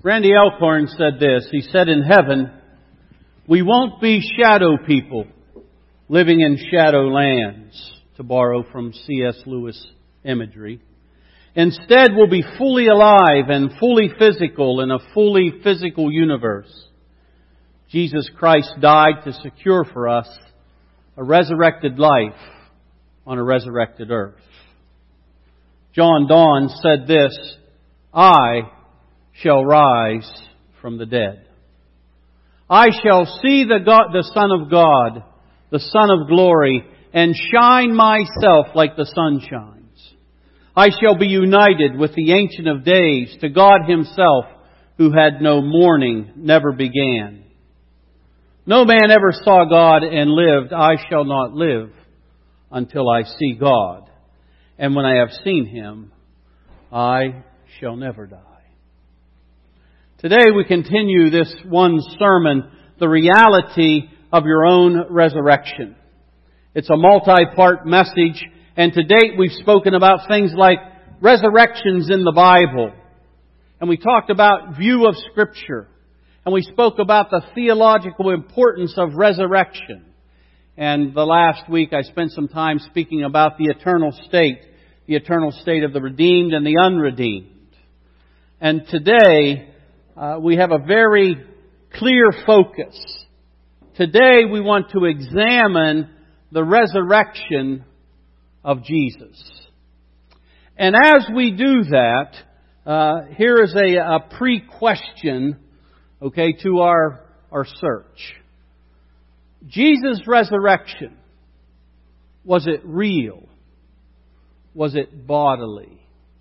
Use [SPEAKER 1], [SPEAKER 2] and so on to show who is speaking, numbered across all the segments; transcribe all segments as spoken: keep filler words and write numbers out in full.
[SPEAKER 1] Randy Alcorn said this. He said, in heaven, we won't be shadow people living in shadow lands, to borrow from C S Lewis imagery. Instead, we'll be fully alive and fully physical in a fully physical universe. Jesus Christ died to secure for us a resurrected life on a resurrected earth. John Donne said this, I shall rise from the dead. I shall see the God, the Son of God, the Son of glory, and shine myself like the sun shines. I shall be united with the Ancient of Days, to God Himself, who had no morning, never began. No man ever saw God and lived. I shall not live until I see God. And when I have seen Him, I shall never die. Today we continue this one sermon, the reality of your own resurrection. It's a multi-part message, and to date we've spoken about things like resurrections in the Bible. And we talked about view of Scripture. And we spoke about the theological importance of resurrection. And the last week I spent some time speaking about the eternal state, the eternal state of the redeemed and the unredeemed. And today uh, we have a very clear focus. Today we want to examine the resurrection of Jesus. And as we do that, uh, here is a, a pre-question, okay, to our, our search. Jesus' resurrection, was it real? Was it bodily?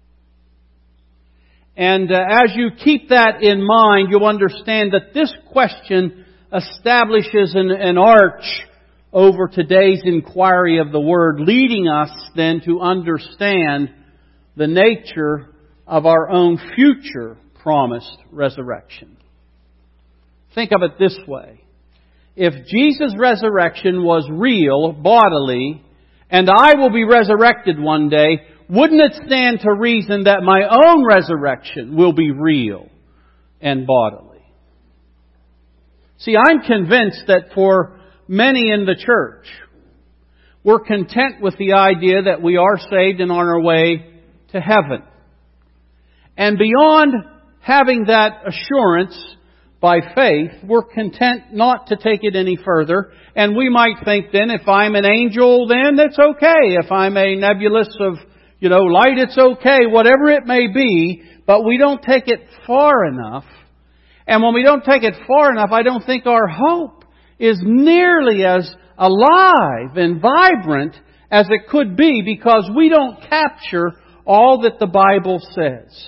[SPEAKER 1] And uh, as you keep that in mind, you'll understand that this question establishes an, an arch over today's inquiry of the Word, leading us then to understand the nature of our own future promised resurrection. Think of it this way. If Jesus' resurrection was real, bodily, and I will be resurrected one day, wouldn't it stand to reason that my own resurrection will be real and bodily? See, I'm convinced that for many in the church, we're content with the idea that we are saved and on our way to heaven. And beyond having that assurance by faith, we're content not to take it any further. And we might think then, if I'm an angel, then it's okay. If I'm a nebulous of, you know, light, it's okay. Whatever it may be. But we don't take it far enough. And when we don't take it far enough, I don't think our hope is nearly as alive and vibrant as it could be, because we don't capture all that the Bible says.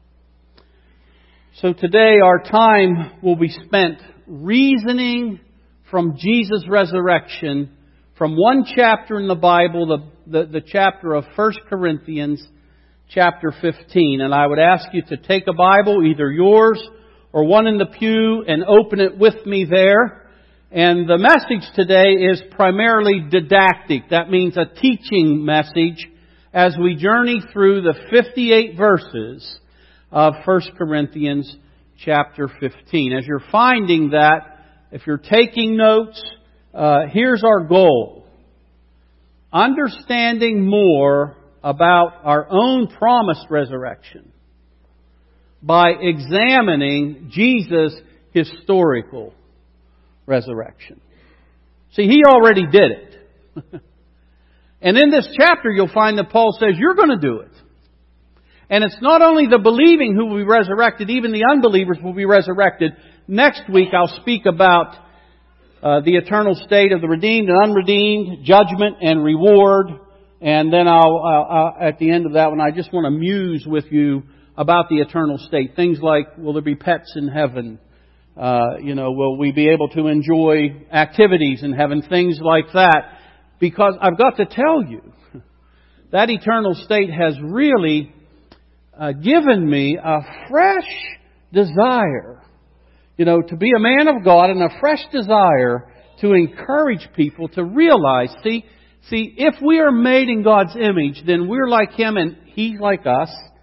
[SPEAKER 1] So today our time will be spent reasoning from Jesus' resurrection from one chapter in the Bible, the, the, the chapter of First Corinthians, chapter fifteen. And I would ask you to take a Bible, either yours or one in the pew, and open it with me there. And the message today is primarily didactic. That means a teaching message as we journey through the fifty-eight verses of First Corinthians chapter fifteen. As you're finding that, if you're taking notes, uh, here's our goal. Understanding more about our own promised resurrection by examining Jesus' historical resurrection. See, He already did it. And in this chapter you'll find that Paul says, you're going to do it. And it's not only the believing who will be resurrected, even the unbelievers will be resurrected. Next week I'll speak about uh, the eternal state of the redeemed and unredeemed, judgment and reward. And then I'll, uh, uh, at the end of that one, I just want to muse with you about the eternal state. Things like, will there be pets in heaven? Uh, you know, will we be able to enjoy activities in heaven? Things like that. Because I've got to tell you, that eternal state has really uh, given me a fresh desire, you know, to be a man of God, and a fresh desire to encourage people to realize, see, see, if we are made in God's image, then we're like Him and He's like us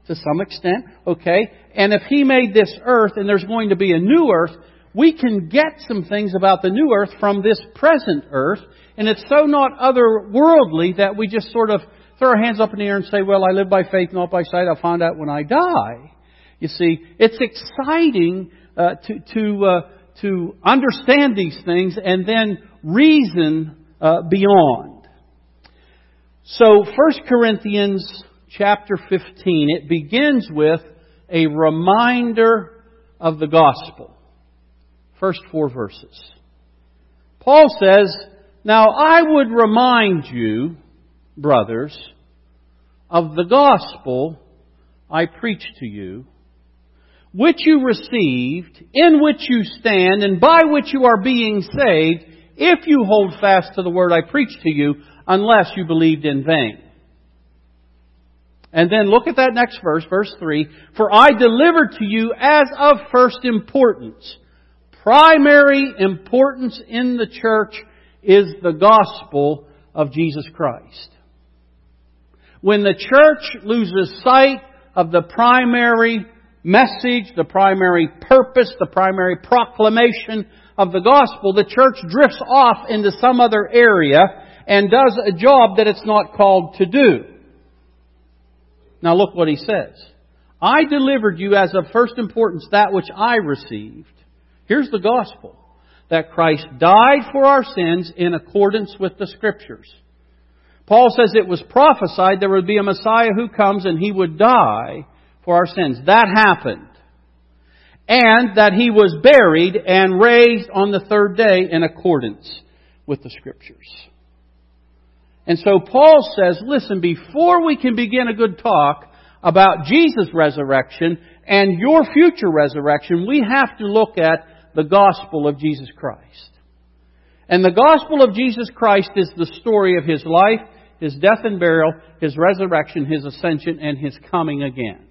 [SPEAKER 1] to some extent, okay? And if He made this earth and there's going to be a new earth, we can get some things about the new earth from this present earth. And it's so not otherworldly that we just sort of throw our hands up in the air and say, well, I live by faith, not by sight. I'll find out when I die. You see, it's exciting uh, to to uh, to understand these things and then reason uh, beyond. So, First Corinthians chapter fifteen, it begins with a reminder of the gospel. First four verses. Paul says, now I would remind you, brothers, of the gospel I preached to you, which you received, in which you stand, and by which you are being saved, if you hold fast to the word I preached to you, unless you believed in vain. And then look at that next verse, verse three. For I delivered to you as of first importance. Primary importance in the church is the gospel of Jesus Christ. When the church loses sight of the primary message, the primary purpose, the primary proclamation of the gospel, the church drifts off into some other area and does a job that it's not called to do. Now look what he says. I delivered you as of first importance that which I received. Here's the gospel. That Christ died for our sins in accordance with the Scriptures. Paul says it was prophesied there would be a Messiah who comes and He would die for our sins. That happened. And that He was buried and raised on the third day in accordance with the Scriptures. And so Paul says, listen, before we can begin a good talk about Jesus' resurrection and your future resurrection, we have to look at the gospel of Jesus Christ. And the gospel of Jesus Christ is the story of His life, His death and burial, His resurrection, His ascension, and His coming again.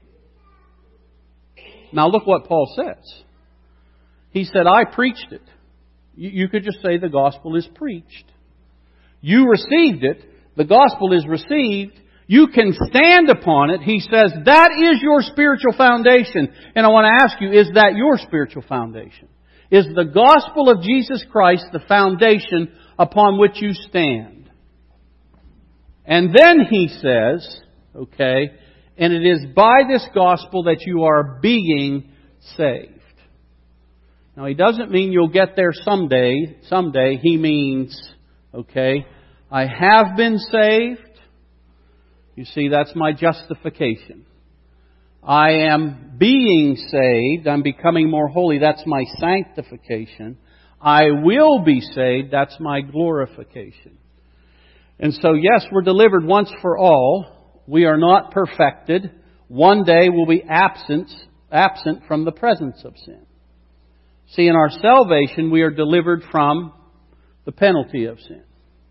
[SPEAKER 1] Now look what Paul says. He said, I preached it. You could just say the gospel is preached. You received it. The gospel is received. You can stand upon it. He says, that is your spiritual foundation. And I want to ask you, is that your spiritual foundation? Is the gospel of Jesus Christ the foundation upon which you stand? And then he says, okay, and it is by this gospel that you are being saved. Now he doesn't mean you'll get there someday. Someday he means, okay, I have been saved. You see, that's my justification. I am being saved. I'm becoming more holy. That's my sanctification. I will be saved. That's my glorification. And so, yes, we're delivered once for all. We are not perfected. One day we'll be absent, absent from the presence of sin. See, in our salvation, we are delivered from the penalty of sin.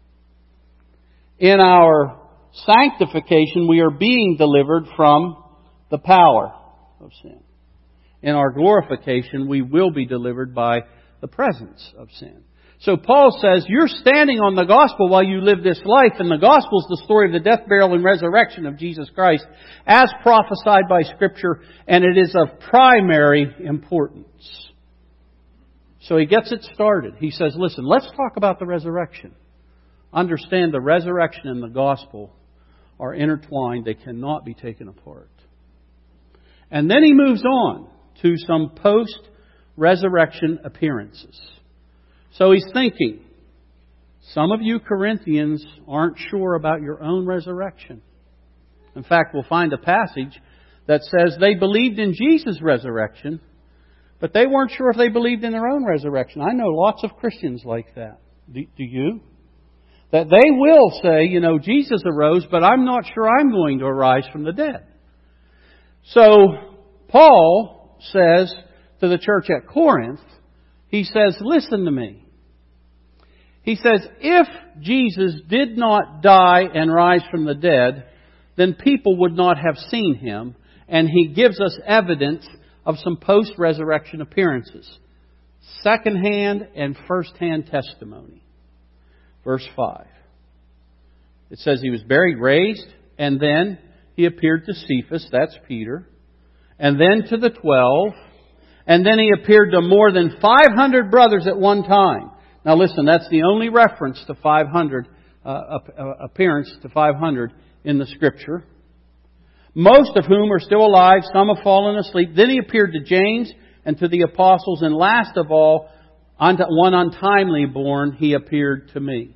[SPEAKER 1] In our sanctification, we are being delivered from the power of sin. In our glorification, we will be delivered by the presence of sin. So Paul says, you're standing on the gospel while you live this life, and the gospel is the story of the death, burial, and resurrection of Jesus Christ, as prophesied by Scripture, and it is of primary importance. So he gets it started. He says, listen, let's talk about the resurrection. Understand the resurrection and the gospel are intertwined. They cannot be taken apart. And then he moves on to some post-resurrection appearances. So he's thinking, some of you Corinthians aren't sure about your own resurrection. In fact, we'll find a passage that says they believed in Jesus' resurrection, but they weren't sure if they believed in their own resurrection. I know lots of Christians like that. Do, do you? That they will say, you know, Jesus arose, but I'm not sure I'm going to arise from the dead. So, Paul says to the church at Corinth, he says, listen to me. He says, if Jesus did not die and rise from the dead, then people would not have seen Him. And he gives us evidence of some post-resurrection appearances. Second-hand and first-hand testimony. Verse five. It says He was buried, raised, and then He appeared to Cephas, that's Peter, and then to the twelve, and then He appeared to more than five hundred brothers at one time. Now listen, that's the only reference to five hundred, uh, appearance to five hundred in the Scripture. Most of whom are still alive, some have fallen asleep. Then He appeared to James and to the apostles, and last of all, unto one untimely born, He appeared to me.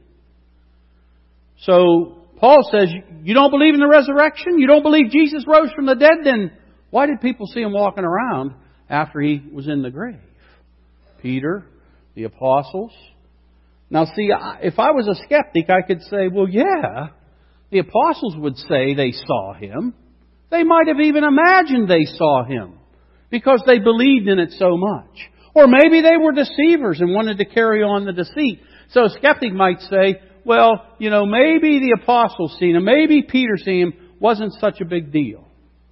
[SPEAKER 1] So, Paul says, you don't believe in the resurrection? You don't believe Jesus rose from the dead? Then why did people see Him walking around after He was in the grave? Peter, the apostles. Now see, if I was a skeptic, I could say, well, yeah, the apostles would say they saw Him. They might have even imagined they saw Him because they believed in it so much. Or maybe they were deceivers and wanted to carry on the deceit. So a skeptic might say, well, you know, maybe the apostles seen Him, maybe Peter seen Him, wasn't such a big deal.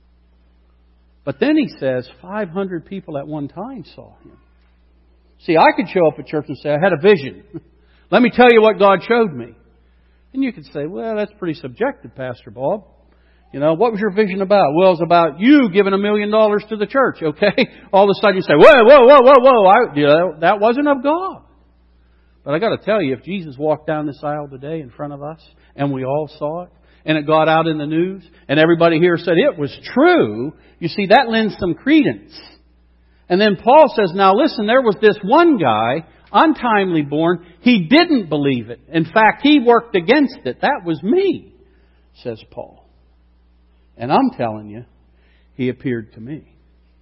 [SPEAKER 1] But then he says five hundred people at one time saw Him. See, I could show up at church and say, I had a vision. Let me tell you what God showed me. And you could say, well, that's pretty subjective, Pastor Bob. You know, what was your vision about? Well, it's about you giving a million dollars to the church, okay? All of a sudden you say, whoa, whoa, whoa, whoa, whoa. I, you know, that wasn't of God. But I got to tell you, if Jesus walked down this aisle today in front of us, and we all saw it, and it got out in the news, and everybody here said it was true, you see, that lends some credence. And then Paul says, now listen, there was this one guy, untimely born, he didn't believe it. In fact, he worked against it. That was me, says Paul. And I'm telling you, He appeared to me.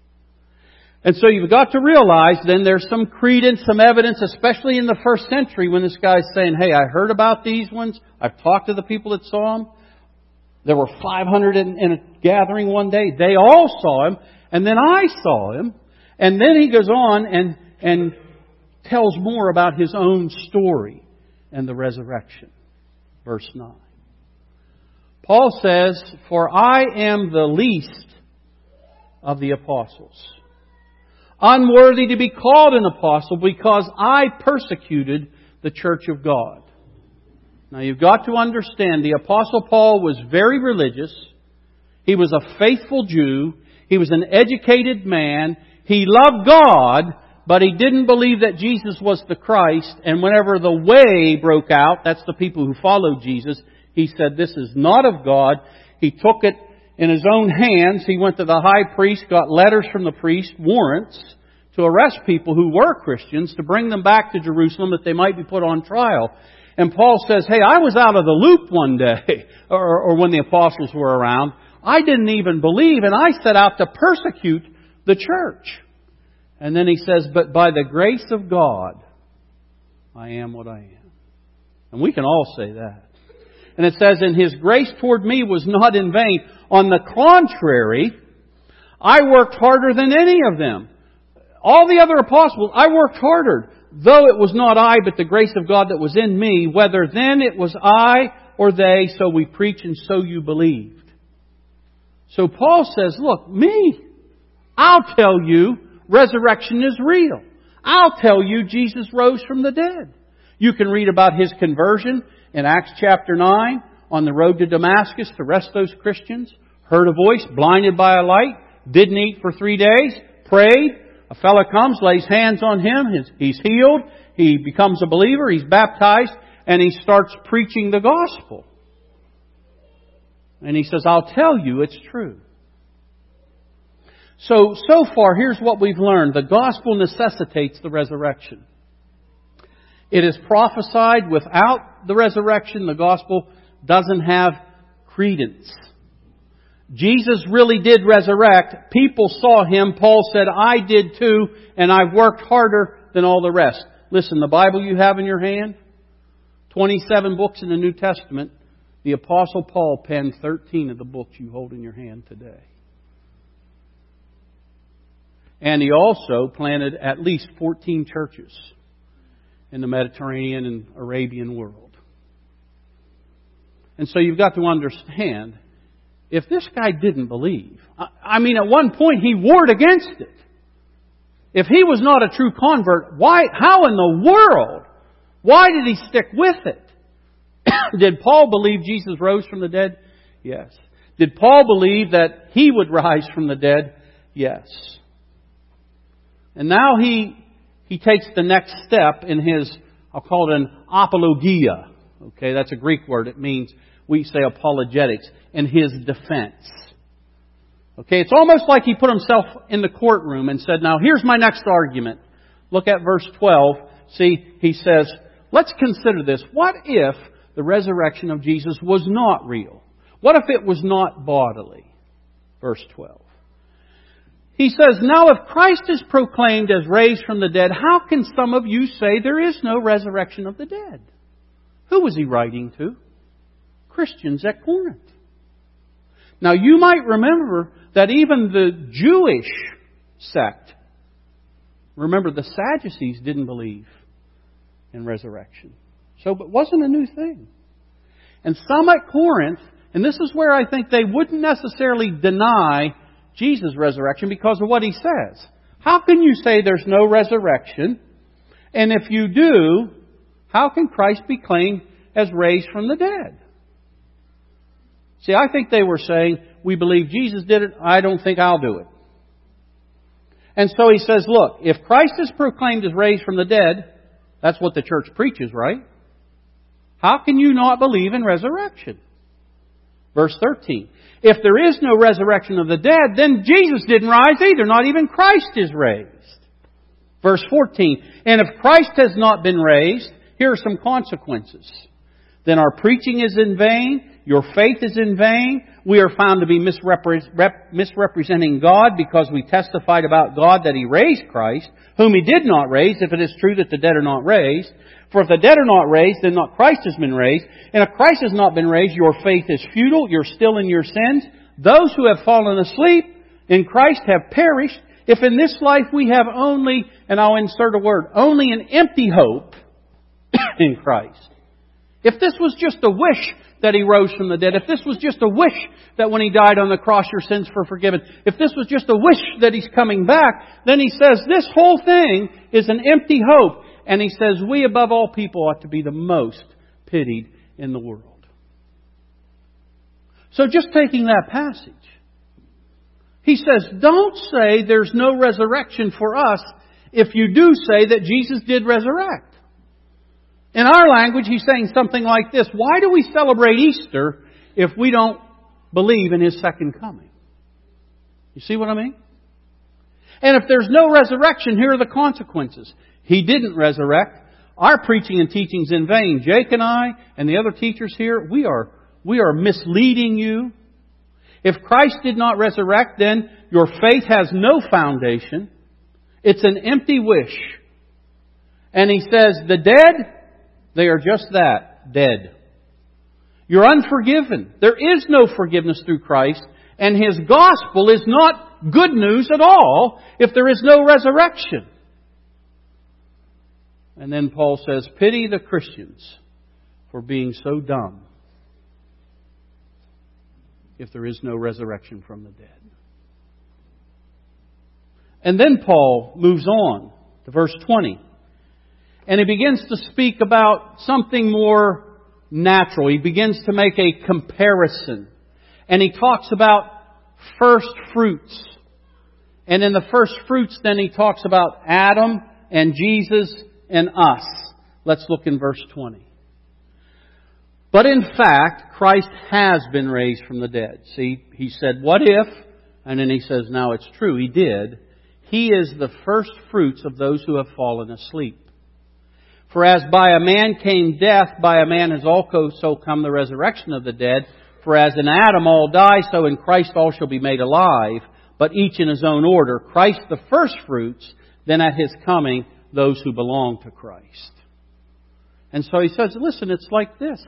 [SPEAKER 1] And so you've got to realize then there's some credence, some evidence, especially in the first century when this guy's saying, hey, I heard about these ones. I've talked to the people that saw them. There were five hundred in, in a gathering one day. They all saw Him. And then I saw Him. And then he goes on and, and tells more about his own story and the resurrection. Verse nine. Paul says, for I am the least of the apostles, unworthy to be called an apostle because I persecuted the church of God. Now you've got to understand, the Apostle Paul was very religious. He was a faithful Jew. He was an educated man. He loved God, but he didn't believe that Jesus was the Christ. And whenever the way broke out, that's the people who followed Jesus, he said, this is not of God. He took it in his own hands. He went to the high priest, got letters from the priest, warrants, to arrest people who were Christians, to bring them back to Jerusalem that they might be put on trial. And Paul says, hey, I was out of the loop one day, or, or when the apostles were around. I didn't even believe, and I set out to persecute the church. And then he says, but by the grace of God, I am what I am. And we can all say that. And it says, and His grace toward me was not in vain. On the contrary, I worked harder than any of them. All the other apostles, I worked harder. Though it was not I, but the grace of God that was in me, whether then it was I or they, so we preach and so you believed. So Paul says, look, me, I'll tell you resurrection is real. I'll tell you Jesus rose from the dead. You can read about His conversion in Acts chapter nine, on the road to Damascus. The rest of those Christians heard a voice, blinded by a light, didn't eat for three days, prayed. A fellow comes, lays hands on him, he's healed, he becomes a believer, he's baptized, and he starts preaching the gospel. And he says, I'll tell you it's true. So, so far, here's what we've learned. The gospel necessitates the resurrection. It is prophesied. Without the resurrection, the gospel doesn't have credence. Jesus really did resurrect. People saw Him. Paul said, I did too, and I've worked harder than all the rest. Listen, the Bible you have in your hand, twenty-seven books in the New Testament. The Apostle Paul penned thirteen of the books you hold in your hand today. And he also planted at least fourteen churches in the Mediterranean and Arabian world. And so you've got to understand, if this guy didn't believe, I mean, at one point he warred against it. If he was not a true convert, why, how in the world, why did he stick with it? Did Paul believe Jesus rose from the dead? Yes. Did Paul believe that he would rise from the dead? Yes. And now he he takes the next step in his, I'll call it an apologia. Okay, that's a Greek word. It means, we say apologetics, in his defense. Okay, it's almost like he put himself in the courtroom and said, now here's my next argument. Look at verse twelve. See, he says, let's consider this. What if the resurrection of Jesus was not real? What if it was not bodily? Verse twelve. He says, now if Christ is proclaimed as raised from the dead, how can some of you say there is no resurrection of the dead? Who was he writing to? Christians at Corinth. Now you might remember that even the Jewish sect, remember the Sadducees didn't believe in resurrection. So it wasn't a new thing. And some at Corinth, and this is where I think they wouldn't necessarily deny Jesus' resurrection because of what he says. How can you say there's no resurrection? And if you do, how can Christ be claimed as raised from the dead? See, I think they were saying, we believe Jesus did it, I don't think I'll do it. And so he says, look, if Christ is proclaimed as raised from the dead, that's what the church preaches, right? How can you not believe in resurrection? Verse thirteen. If there is no resurrection of the dead, then Jesus didn't rise either. Not even Christ is raised. Verse fourteen. And if Christ has not been raised, here are some consequences. Then our preaching is in vain. Your faith is in vain. We are found to be misrepre- rep- misrepresenting God because we testified about God that He raised Christ, whom He did not raise, if it is true that the dead are not raised. For if the dead are not raised, then not Christ has been raised. And if Christ has not been raised, your faith is futile. You're still in your sins. Those who have fallen asleep in Christ have perished. If in this life we have only, and I'll insert a word, only an empty hope in Christ. If this was just a wish that He rose from the dead, if this was just a wish that when He died on the cross your sins were forgiven, if this was just a wish that He's coming back, then He says this whole thing is an empty hope. And He says we above all people ought to be the most pitied in the world. So just taking that passage, He says, don't say there's no resurrection for us if you do say that Jesus did resurrect. In our language, He's saying something like this. Why do we celebrate Easter if we don't believe in His second coming? You see what I mean? And if there's no resurrection, here are the consequences. He didn't resurrect. Our preaching and teaching is in vain. Jake and I and the other teachers here, we are, we are misleading you. If Christ did not resurrect, then your faith has no foundation. It's an empty wish. And He says, the dead, they are just that, dead. You're unforgiven. There is no forgiveness through Christ. And His gospel is not good news at all if there is no resurrection. And then Paul says, pity the Christians for being so dumb if there is no resurrection from the dead. And then Paul moves on to verse twenty. And he begins to speak about something more natural. He begins to make a comparison. And he talks about first fruits. And in the first fruits, then he talks about Adam and Jesus and us. Let's look in verse twenty. But in fact, Christ has been raised from the dead. See, he said, what if? And then he says, now it's true, He did. He is the first fruits of those who have fallen asleep. For as by a man came death, by a man has also come the resurrection of the dead. For as in Adam all die, so in Christ all shall be made alive, but each in his own order. Christ the first fruits, then at His coming, those who belong to Christ. And so he says, listen, it's like this.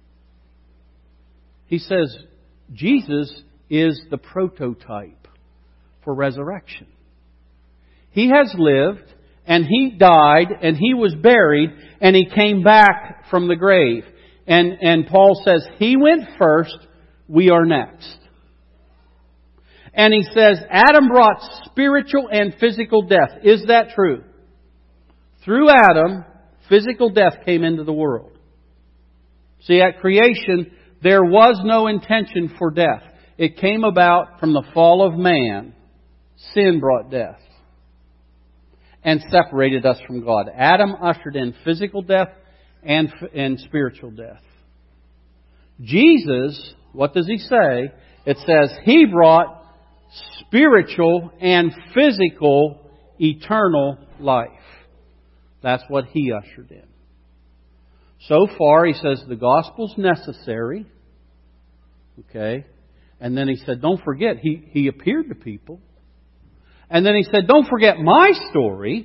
[SPEAKER 1] He says, Jesus is the prototype for resurrection. He has lived, and He died, and He was buried, and He came back from the grave. And, and Paul says, He went first, we are next. And he says, Adam brought spiritual and physical death. Is that true? Through Adam, physical death came into the world. See, at creation, there was no intention for death. it came about from the fall of man. Sin brought death and separated us from God. Adam ushered in physical death and, and spiritual death. Jesus, what does He say? It says He brought spiritual and physical eternal life. That's what He ushered in. So far, He says the gospel's necessary. Okay? And then He said, don't forget, He, he appeared to people. And then He said, don't forget my story.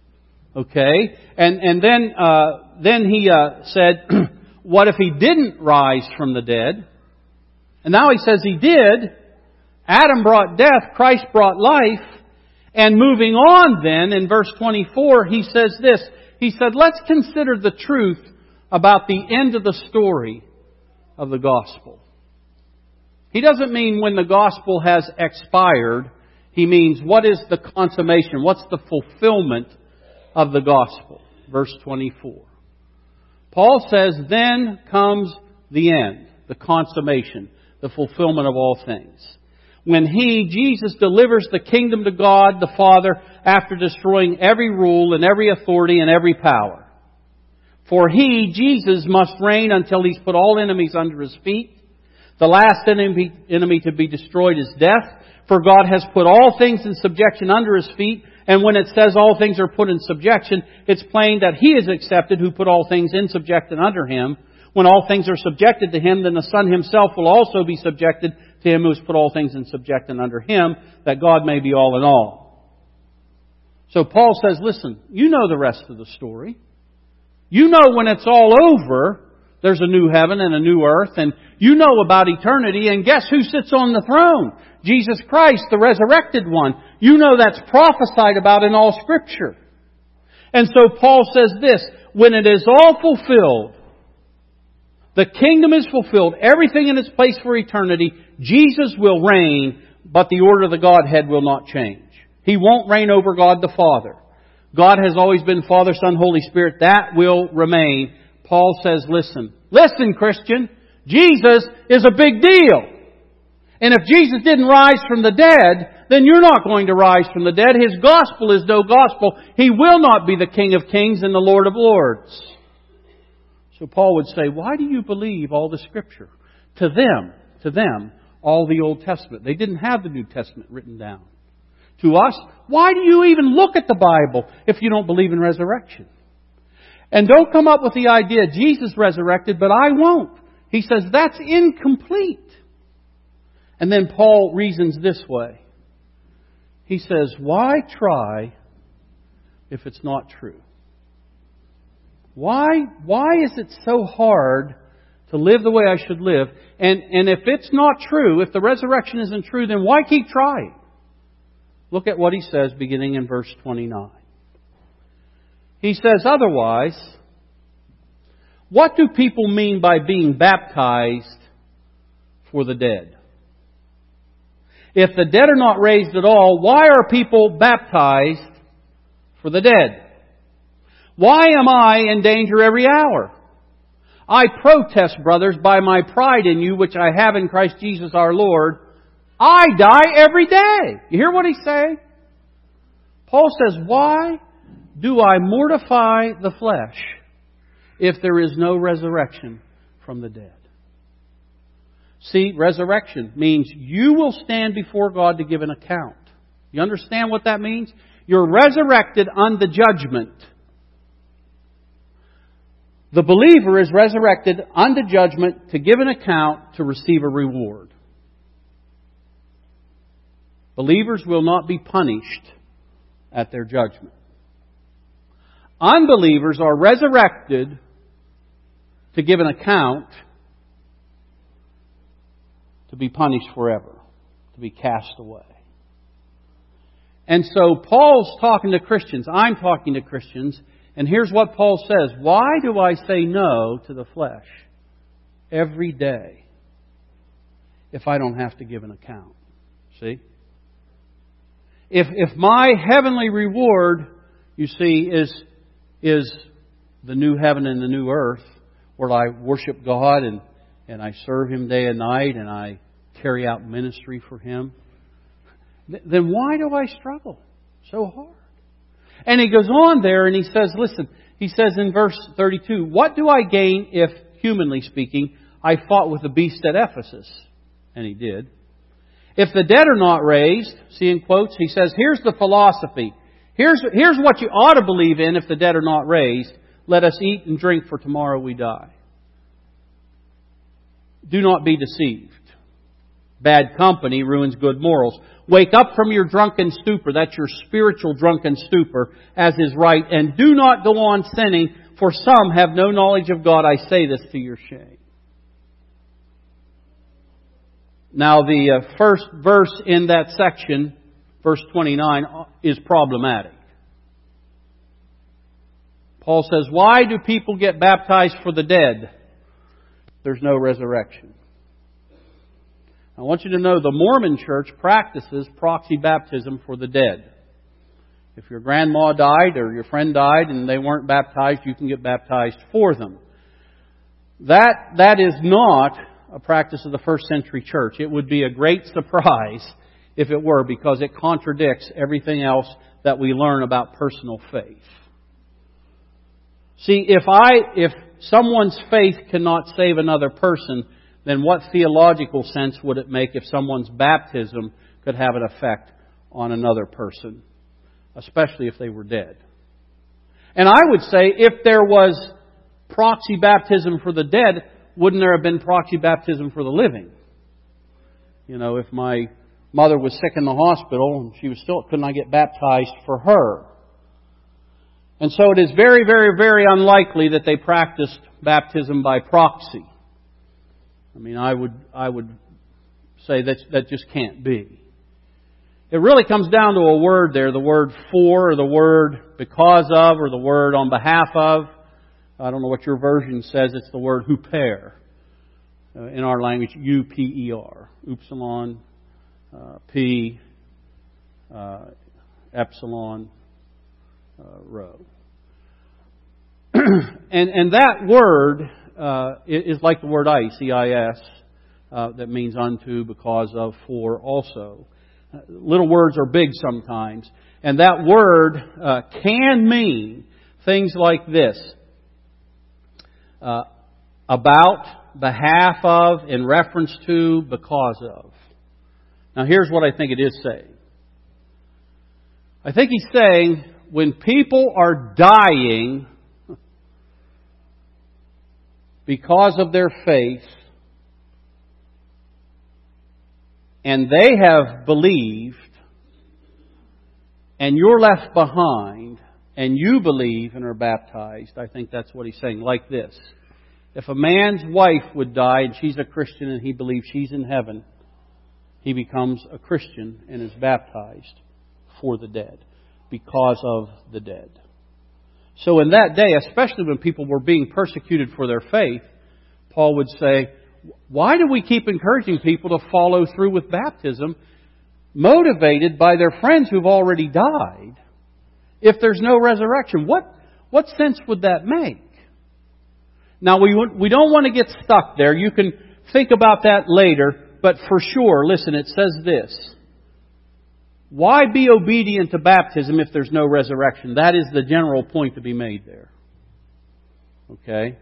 [SPEAKER 1] Okay? And, and then, uh, then He uh, said, what if He didn't rise from the dead? And now He says He did. Adam brought death, Christ brought life. And moving on then, in verse twenty-four, He says this. He said, let's consider the truth about the end of the story of the gospel. He doesn't mean when the gospel has expired. He means what is the consummation? What's the fulfillment of the gospel? Verse twenty-four. Paul says, then comes the end, the consummation, the fulfillment of all things. When He, Jesus, delivers the kingdom to God the Father after destroying every rule and every authority and every power. For He, Jesus, must reign until He's put all enemies under His feet. The last enemy, enemy to be destroyed is death. For God has put all things in subjection under His feet. And when it says all things are put in subjection, it's plain that He is accepted who put all things in subjection under Him. When all things are subjected to Him, then the Son Himself will also be subjected to Him who has put all things in subjection under Him, that God may be all in all. So Paul says, listen, you know the rest of the story. You know when it's all over, there's a new heaven and a new earth, and you know about eternity, and guess who sits on the throne? Jesus Christ, the resurrected one. You know that's prophesied about in all Scripture. And so Paul says this, when it is all fulfilled, the kingdom is fulfilled, everything in its place for eternity, Jesus will reign, but the order of the Godhead will not change. He won't reign over God the Father. God has always been Father, Son, Holy Spirit. That will remain. Paul says, listen, listen, Christian, Jesus is a big deal. And if Jesus didn't rise from the dead, then you're not going to rise from the dead. His gospel is no gospel. He will not be the King of Kings and the Lord of Lords. So Paul would say, why do you believe all the Scripture? To them, to them, all the Old Testament. They didn't have the New Testament written down. To us, why do you even look at the Bible if you don't believe in resurrection? And don't come up with the idea, Jesus resurrected, but I won't. He says, that's incomplete. And then Paul reasons this way. He says, why try if it's not true? Why, why is it so hard to live the way I should live? And, and if it's not true, if the resurrection isn't true, then why keep trying? Look at what he says beginning in verse twenty-nine. He says, otherwise, what do people mean by being baptized for the dead? If the dead are not raised at all, why are people baptized for the dead? Why am I in danger every hour? I protest, brothers, by my pride in you, which I have in Christ Jesus our Lord. I die every day. You hear what he's saying? Paul says, why do I mortify the flesh if there is no resurrection from the dead? See, resurrection means you will stand before God to give an account. You understand what that means? You're resurrected unto judgment. The believer is resurrected unto judgment to give an account to receive a reward. Believers will not be punished at their judgment. Unbelievers are resurrected to give an account to be punished forever, to be cast away. And so Paul's talking to Christians. I'm talking to Christians. And here's what Paul says. Why do I say no to the flesh every day if I don't have to give an account? See? If if my heavenly reward, you see, is is the new heaven and the new earth, where I worship God and, and I serve Him day and night and I carry out ministry for Him, then why do I struggle so hard? And he goes on there and he says, listen, he says in verse thirty-two, what do I gain if, humanly speaking, I fought with the beast at Ephesus? And he did. If the dead are not raised, see in quotes, he says, here's the philosophy. Here's, here's what you ought to believe in if the dead are not raised. Let us eat and drink, for tomorrow we die. Do not be deceived. Bad company ruins good morals. Wake up from your drunken stupor, that's your spiritual drunken stupor, as is right, and do not go on sinning, for some have no knowledge of God. I say this to your shame. Now the uh, first verse in that section, verse twenty-nine, is problematic. Paul says, why do people get baptized for the dead? There's no resurrection. I want you to know the Mormon Church practices proxy baptism for the dead. If your grandma died or your friend died and they weren't baptized, you can get baptized for them. That, that is not a practice of the first century church. It would be a great surprise if it were, because it contradicts everything else that we learn about personal faith. See, if I, if someone's faith cannot save another person, then what theological sense would it make if someone's baptism could have an effect on another person, especially if they were dead? And I would say if there was proxy baptism for the dead, wouldn't there have been proxy baptism for the living? You know, if my mother was sick in the hospital and she was still, couldn't I get baptized for her? And so it is very, very, very unlikely that they practiced baptism by proxy. I mean, I would I would say that that just can't be. It really comes down to a word there, the word for, or the word because of, or the word on behalf of. I don't know what your version says. It's the word huper. Uh, in our language, U P E R. Upsilon, uh, P, uh, epsilon, uh, rho. and and that word uh, is like the word ice, E I S, uh, that means unto, because of, for also. Uh, little words are big sometimes. And that word uh, can mean things like this. Uh, about, behalf of, in reference to, because of. Now here's what I think it is saying. I think he's saying when people are dying because of their faith, and they have believed, and you're left behind, and you believe and are baptized, I think that's what he's saying, like this. If a man's wife would die and she's a Christian and he believes she's in heaven, he becomes a Christian and is baptized for the dead, because of the dead. So in that day, especially when people were being persecuted for their faith, Paul would say, why do we keep encouraging people to follow through with baptism, motivated by their friends who've already died, if there's no resurrection? What, what sense would that make? Now, we, we don't want to get stuck there. You can think about that later, but for sure, listen, it says this. Why be obedient to baptism if there's no resurrection? That is the general point to be made there. Okay?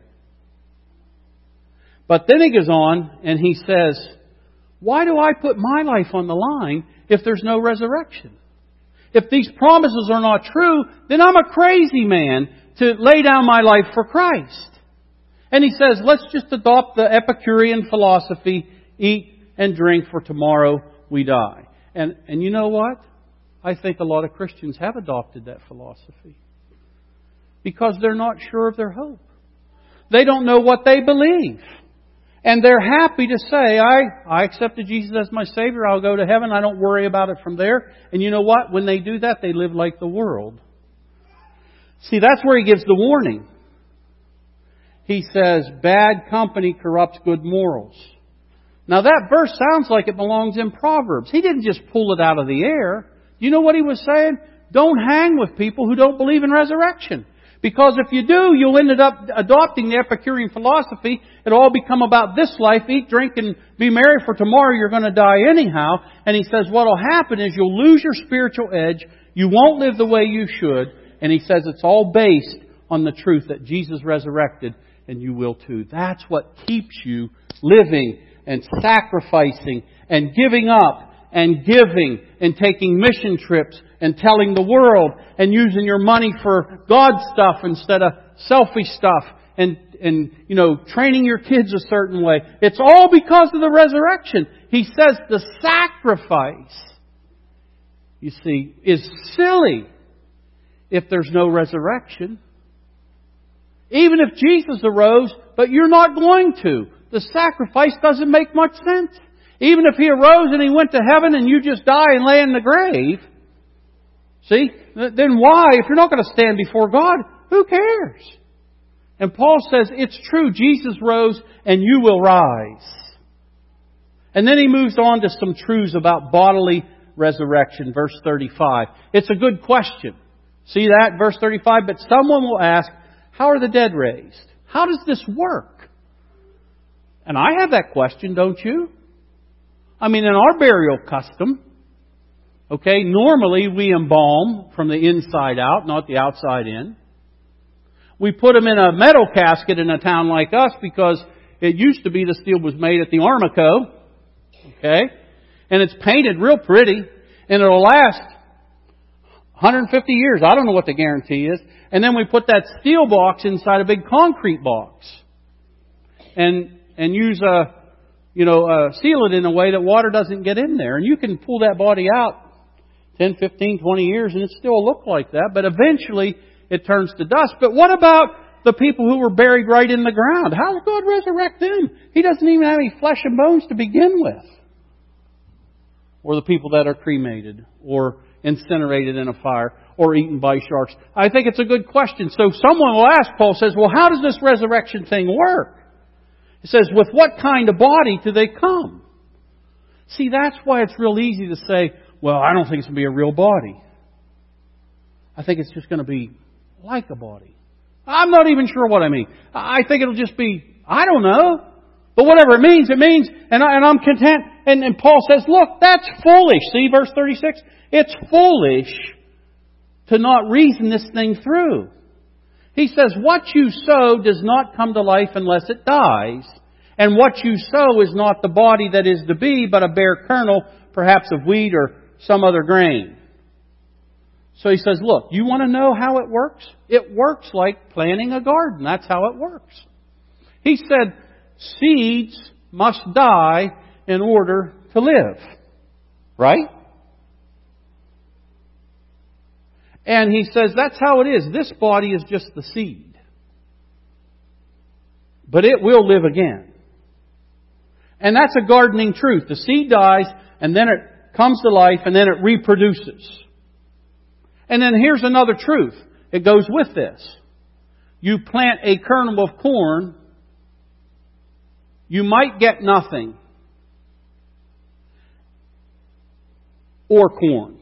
[SPEAKER 1] But then he goes on and he says, why do I put my life on the line if there's no resurrection? If these promises are not true, then I'm a crazy man to lay down my life for Christ. And he says, let's just adopt the Epicurean philosophy, eat and drink, for tomorrow we die. And and you know what? I think a lot of Christians have adopted that philosophy. Because they're not sure of their hope. They don't know what they believe. And they're happy to say, I, I accepted Jesus as my Savior, I'll go to heaven, I don't worry about it from there. And you know what? When they do that, they live like the world. See, that's where he gives the warning. He says, bad company corrupts good morals. Now that verse sounds like it belongs in Proverbs. He didn't just pull it out of the air. You know what he was saying? Don't hang with people who don't believe in resurrection. Because if you do, you'll end up adopting the Epicurean philosophy. It'll all become about this life. Eat, drink, and be merry, for tomorrow you're going to die anyhow. And he says what will happen is you'll lose your spiritual edge. You won't live the way you should. And he says it's all based on the truth that Jesus resurrected, and you will too. That's what keeps you living and sacrificing and giving up and giving and taking mission trips and telling the world and using your money for God stuff instead of selfish stuff and, and, you know, training your kids a certain way. It's all because of the resurrection. He says the sacrifice, you see, is silly if there's no resurrection. Even if Jesus arose, but you're not going to. The sacrifice doesn't make much sense. Even if He arose and He went to heaven and you just die and lay in the grave, see, then why? If you're not going to stand before God, who cares? And Paul says, it's true, Jesus rose and you will rise. And then he moves on to some truths about bodily resurrection, verse thirty-five. It's a good question. See that, verse thirty-five? But someone will ask, how are the dead raised? How does this work? And I have that question, don't you? I mean, in our burial custom, okay, normally we embalm from the inside out, not the outside in. We put them in a metal casket in a town like us because it used to be the steel was made at the Armico, okay, and it's painted real pretty, and it'll last one hundred fifty years. I don't know what the guarantee is. And then we put that steel box inside a big concrete box. And and use a, you know, uh, seal it in a way that water doesn't get in there. And you can pull that body out ten, fifteen, twenty years and it still look like that. But eventually it turns to dust. But what about the people who were buried right in the ground? How does God resurrect them? He doesn't even have any flesh and bones to begin with. Or the people that are cremated or incinerated in a fire or eaten by sharks. I think it's a good question. So someone will ask, Paul says, well, how does this resurrection thing work? He says, with what kind of body do they come? See, that's why it's real easy to say, well, I don't think it's going to be a real body. I think it's just going to be like a body. I'm not even sure what I mean. I think it'll just be, I don't know. But whatever it means, it means, and, I, and I'm content. And, and Paul says, look, that's foolish. See verse thirty-six? It's foolish to not reason this thing through. He says, what you sow does not come to life unless it dies. And what you sow is not the body that is to be, but a bare kernel, perhaps of wheat or some other grain. So he says, look, you want to know how it works? It works like planting a garden. That's how it works. He said, seeds must die in order to live. Right? And he says that's how it is. This body is just the seed. But it will live again. And that's a gardening truth. The seed dies and then it comes to life and then it reproduces. And then here's another truth. It goes with this. You plant a kernel of corn, you might get nothing. Or corn.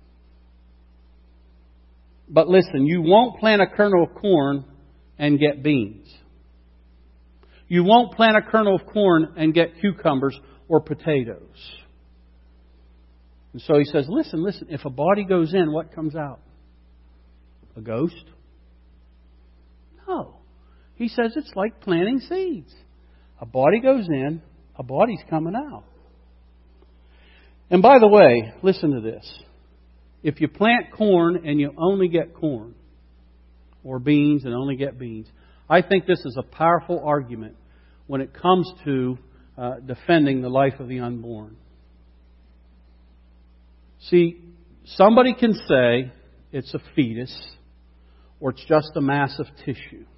[SPEAKER 1] But listen, you won't plant a kernel of corn and get beans. You won't plant a kernel of corn and get cucumbers or potatoes. And so he says, listen, listen, if a body goes in, what comes out? A ghost? No. He says it's like planting seeds. A body goes in, a body's coming out. And by the way, listen to this. If you plant corn and you only get corn, or beans and only get beans, I think this is a powerful argument when it comes to uh, defending the life of the unborn. See, somebody can say it's a fetus or it's just a mass of tissue.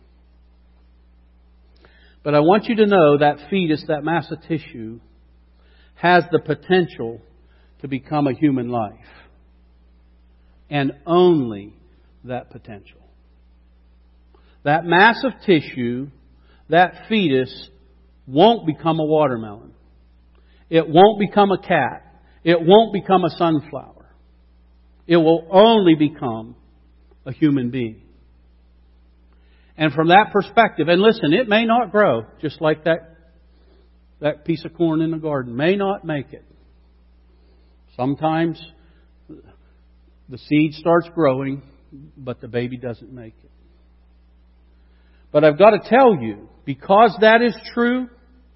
[SPEAKER 1] But I want you to know that fetus, that mass of tissue, has the potential to become a human life. And only that potential. That mass of tissue, that fetus, won't become a watermelon. It won't become a cat. It won't become a sunflower. It will only become a human being. And from that perspective, and listen, it may not grow, just like that, that piece of corn in the garden. May not make it. Sometimes the seed starts growing, but the baby doesn't make it. But I've got to tell you, because that is true,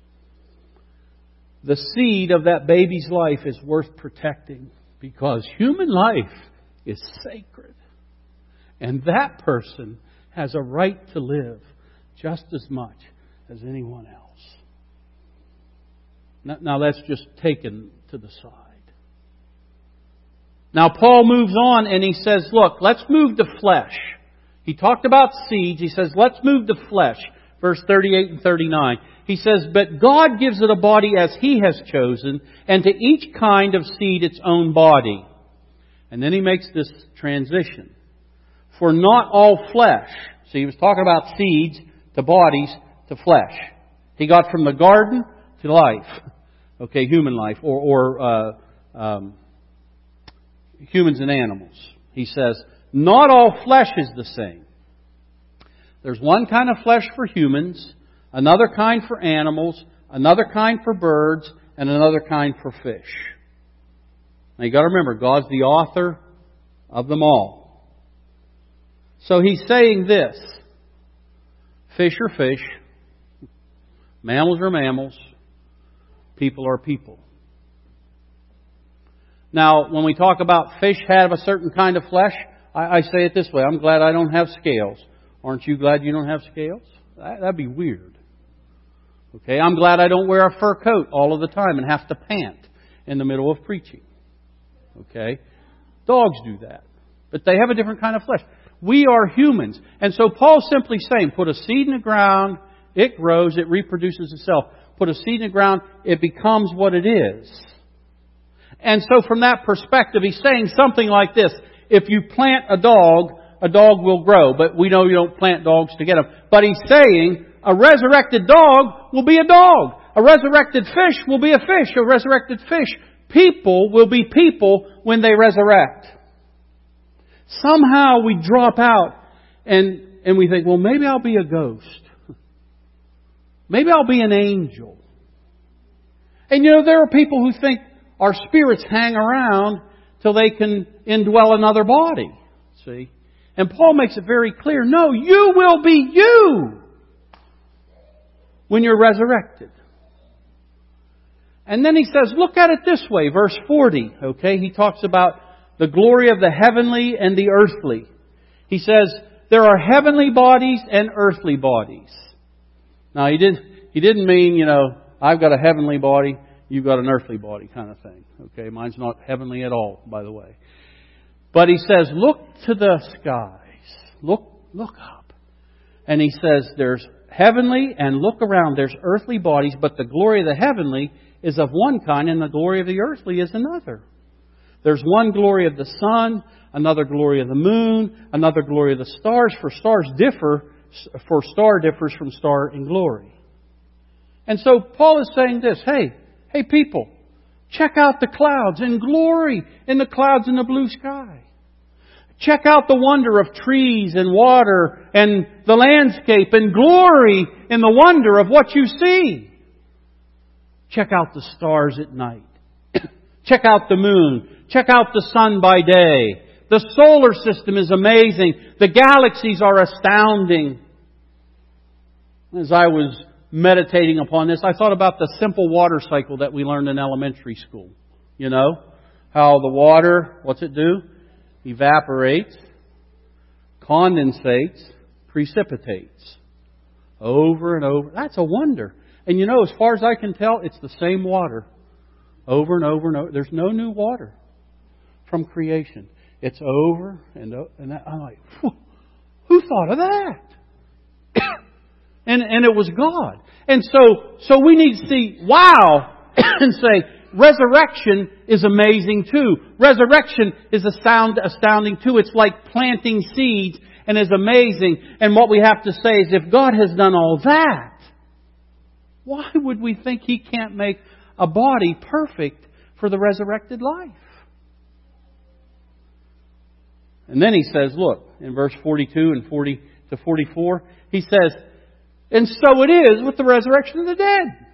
[SPEAKER 1] the seed of that baby's life is worth protecting, because human life is sacred. And that person has a right to live just as much as anyone else. Now, now that's just taken to the side. Now Paul moves on and he says, look, let's move to flesh. He talked about seeds. He says, let's move to flesh. Verse thirty-eight and thirty-nine. He says, but God gives it a body as He has chosen, and to each kind of seed its own body. And then he makes this transition. For not all flesh. So he was talking about seeds to bodies to flesh. He got from the garden to life. Okay, human life. Or, or uh, um, humans and animals. He says, not all flesh is the same. There's one kind of flesh for humans, another kind for animals, another kind for birds, and another kind for fish. Now you've got to remember, God's the author of them all. So He's saying this. Fish are fish. Mammals are mammals. People are people. Now, when we talk about fish have a certain kind of flesh, I, I say it this way. I'm glad I don't have scales. Aren't you glad you don't have scales? That, that'd be weird. Okay, I'm glad I don't wear a fur coat all of the time and have to pant in the middle of preaching. Okay? Dogs do that. But they have a different kind of flesh. We are humans. And so Paul's simply saying, put a seed in the ground, it grows, it reproduces itself. Put a seed in the ground, it becomes what it is. And so from that perspective, he's saying something like this. If you plant a dog, a dog will grow. But we know you don't plant dogs to get them. But he's saying a resurrected dog will be a dog. A resurrected fish will be a fish. A resurrected fish. People will be people when they resurrect. Somehow we drop out and, and we think, well, maybe I'll be a ghost. Maybe I'll be an angel. And you know, there are people who think our spirits hang around till they can indwell another body. See? And Paul makes it very clear, no, you will be you when you're resurrected. And then he says, look at it this way, verse forty, okay? He talks about the glory of the heavenly and the earthly. He says, there are heavenly bodies and earthly bodies. Now, he didn't, he didn't mean, you know, I've got a heavenly body, you've got an earthly body kind of thing. Okay, mine's not heavenly at all, by the way. But he says, look to the skies. Look, look up. And he says, there's heavenly, and look around, there's earthly bodies, but the glory of the heavenly is of one kind, and the glory of the earthly is another. There's one glory of the sun, another glory of the moon, another glory of the stars. For stars differ, for star differs from star in glory. And so Paul is saying this, hey, hey people, check out the clouds in glory in the clouds in the blue sky. Check out the wonder of trees and water and the landscape and glory in the wonder of what you see. Check out the stars at night. Check out the moon. Check out the sun by day. The solar system is amazing. The galaxies are astounding. As I was meditating upon this, I thought about the simple water cycle that we learned in elementary school. You know, how the water, what's it do? Evaporates, condensates, precipitates. Over and over. That's a wonder. And you know, as far as I can tell, it's the same water. Over and over and over. There's no new water from creation. It's over and over. And I'm like, who thought of that? and and it was God. And so, so we need to see, wow, and say, resurrection is amazing too. Resurrection is astound, astounding too. It's like planting seeds and is amazing. And what we have to say is, if God has done all that, why would we think He can't make a body perfect for the resurrected life? And then he says, look, in verse forty-two and forty, to forty-four, he says, and so it is with the resurrection of the dead.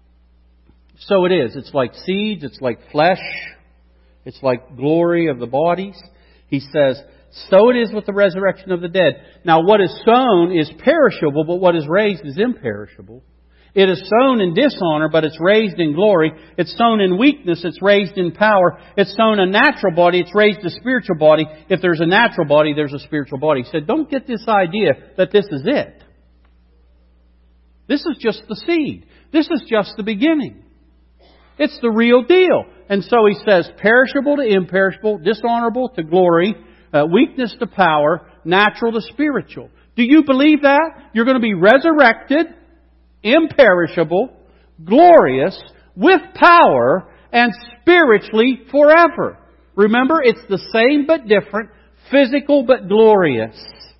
[SPEAKER 1] So it is. It's like seeds. It's like flesh. It's like glory of the bodies. He says, so it is with the resurrection of the dead. Now what is sown is perishable, but what is raised is imperishable. It is sown in dishonor, but it's raised in glory. It's sown in weakness, it's raised in power. It's sown a natural body, it's raised a spiritual body. If there's a natural body, there's a spiritual body. He said, don't get this idea that this is it. This is just the seed. This is just the beginning. It's the real deal. And so he says, perishable to imperishable, dishonorable to glory, uh, weakness to power, natural to spiritual. Do you believe that? You're going to be resurrected, imperishable, glorious, with power, and spiritually forever. Remember, it's the same but different, physical but glorious.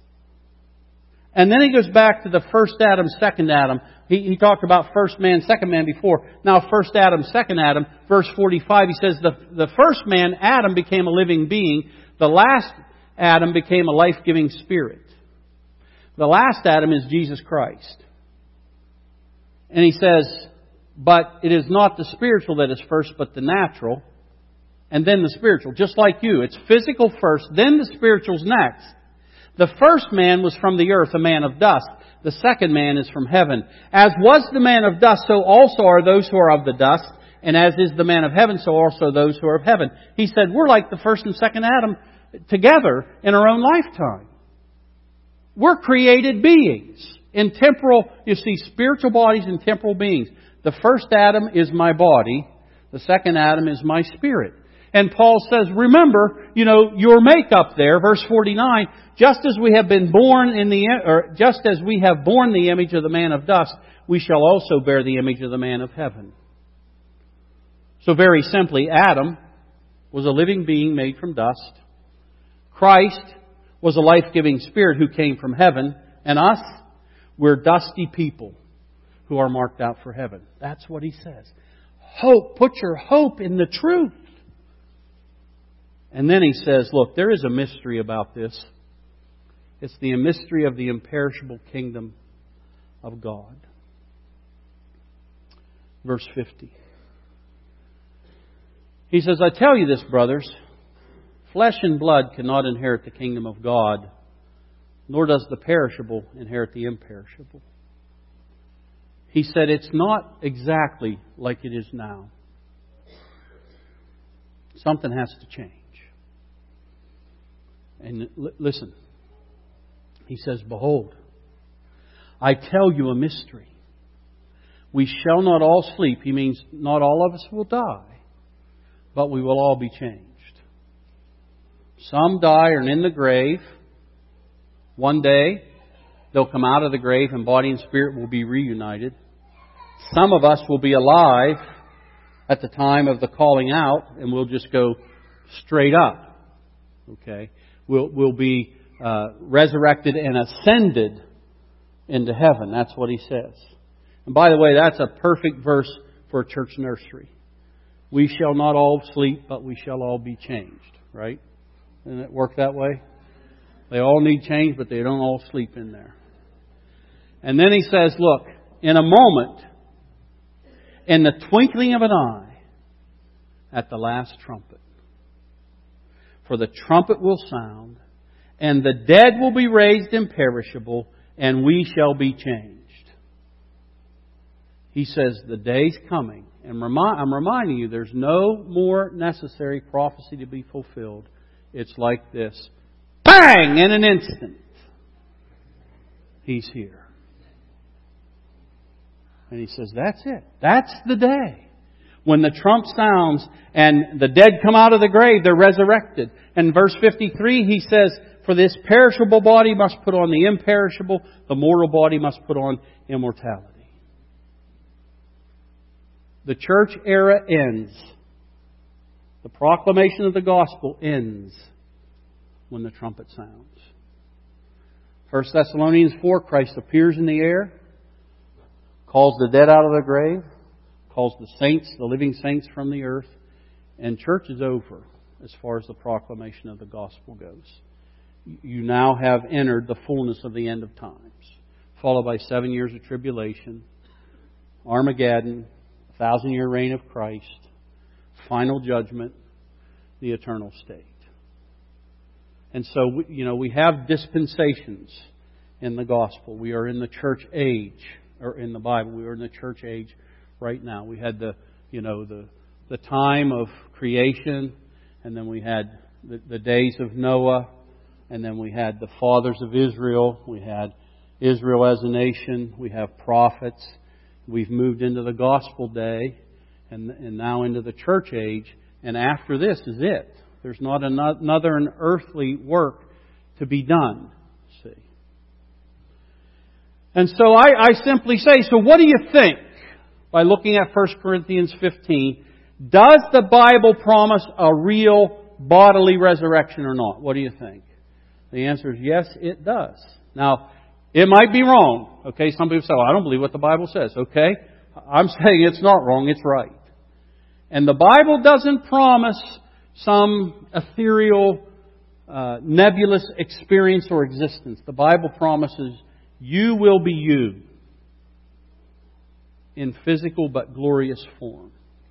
[SPEAKER 1] And then he goes back to the first Adam, second Adam. He, he talked about first man, second man before. Now first Adam, second Adam, verse forty-five, he says, the, the first man, Adam, became a living being. The last Adam became a life-giving spirit. The last Adam is Jesus Christ. And he says, but it is not the spiritual that is first, but the natural, and then the spiritual. Just like you. It's physical first, then the spiritual's next. The first man was from the earth, a man of dust. The second man is from heaven. As was the man of dust, so also are those who are of the dust. And as is the man of heaven, so also those who are of heaven. He said, we're like the first and second Adam together in our own lifetime. We're created beings. In temporal, you see, spiritual bodies and temporal beings. The first Adam is my body. The second Adam is my spirit. And Paul says, remember, you know, your makeup there, verse forty-nine, just as we have been born in the, or just as we have borne the image of the man of dust, we shall also bear the image of the man of heaven. So very simply, Adam was a living being made from dust. Christ was a life-giving spirit who came from heaven. And us, we're dusty people who are marked out for heaven. That's what he says. Hope. Put your hope in the truth. And then he says, look, there is a mystery about this. It's the mystery of the imperishable kingdom of God. Verse fifty. He says, I tell you this, brothers, flesh and blood cannot inherit the kingdom of God, nor does the perishable inherit the imperishable. He said, it's not exactly like it is now. Something has to change. And l- listen, he says, behold, I tell you a mystery. We shall not all sleep. He means not all of us will die, but we will all be changed. Some die and are in the grave. One day, they'll come out of the grave and body and spirit will be reunited. Some of us will be alive at the time of the calling out and we'll just go straight up. Okay? We'll, we'll be uh, resurrected and ascended into heaven. That's what he says. And by the way, that's a perfect verse for a church nursery. We shall not all sleep, but we shall all be changed. Right? Doesn't it work that way? They all need change, but they don't all sleep in there. And then he says, look, in a moment, in the twinkling of an eye, at the last trumpet. For the trumpet will sound, and the dead will be raised imperishable, and we shall be changed. He says, the day's coming. And remi- I'm reminding you, there's no more necessary prophecy to be fulfilled. It's like this. Bang! In an instant. He's here. And he says, that's it. That's the day. When the trump sounds and the dead come out of the grave, they're resurrected. And verse fifty-three, he says, for this perishable body must put on the imperishable, the mortal body must put on immortality. The church era ends. The proclamation of the gospel ends when the trumpet sounds. First Thessalonians four, Christ appears in the air, calls the dead out of the grave, calls the saints, the living saints from the earth, and church is over as far as the proclamation of the gospel goes. you now have entered the fullness of the end of times, followed by seven years of tribulation, Armageddon, a thousand-year reign of Christ, final judgment, the eternal state. And so, you know, we have dispensations in the gospel. We are in the church age, or in the Bible, we are in the church age right now. We had the, you know, the the time of creation, and then we had the, the days of Noah, and then we had the fathers of Israel. We had Israel as a nation. We have prophets. We've moved into the gospel day, and and now into the church age. And after this is it. There's not another earthly work to be done. See. And so I, I simply say, so what do you think? By looking at First Corinthians fifteen, does the Bible promise a real bodily resurrection or not? What do you think? The answer is yes, it does. Now, it might be wrong. Okay, some people say, well, I don't believe what the Bible says. Okay, I'm saying it's not wrong, it's right. And the Bible doesn't promise some ethereal, uh, nebulous experience or existence. The Bible promises you will be you in physical but glorious form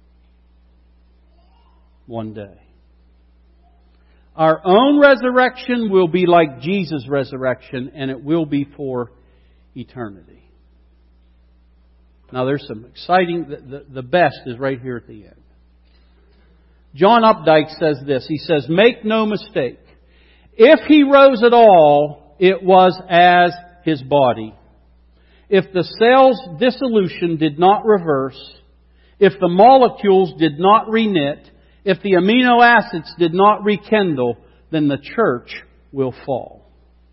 [SPEAKER 1] one day. Our own resurrection will be like Jesus' resurrection, and it will be for eternity. Now there's some exciting, the, the, the best is right here at the end. John Updike says this. He says, make no mistake. If He rose at all, it was as His body. If the cell's dissolution did not reverse, if the molecules did not reknit, if the amino acids did not rekindle, then the church will fall.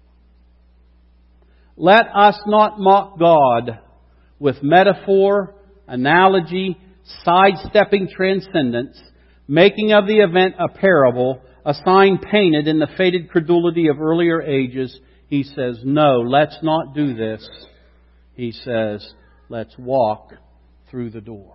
[SPEAKER 1] Let us not mock God with metaphor, analogy, sidestepping transcendence, making of the event a parable, a sign painted in the faded credulity of earlier ages. He says, no, let's not do this. He says, let's walk through the door.